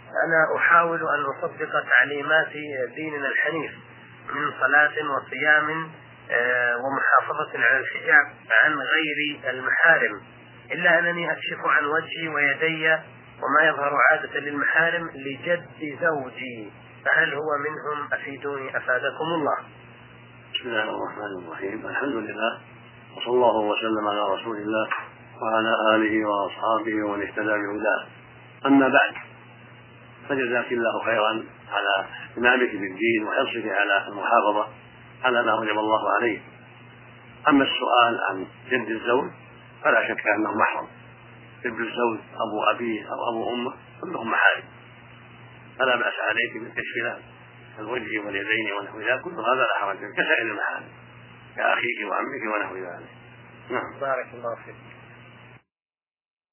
أنا أحاول أن أطبق تعليمات ديننا الحنيف من صلاة وصيام ومحافظة على الحجاب عن غير المحارم، إلا أنني أكشف عن وجهي ويدي وما يظهر عادة للمحارم لجد زوجي، فهل هو منهم؟ أفيدوني أفادكم الله. بسم الله الرحمن الرحيم. الحمد لله، وصلى الله وسلم على رسول الله وعلى آله وأصحابه ومن اهتدى بهداه. أما بعد، فجزاك الله خيرا على اهتمامك بالدين وحرصك على المحافظة على ما وجب الله عليه. أما السؤال عن جد الزوج فلا شك أنه محرم. جد الزوج أبو أبيه أو أبو أمه كلهم محارم، فلا بأس عليك بالكشف الوجه واليدين ونحو ذلك، كل هذا لا حرج كسائر المحارم كأخيك وعمك ونحو ذلك. بارك الله فيك.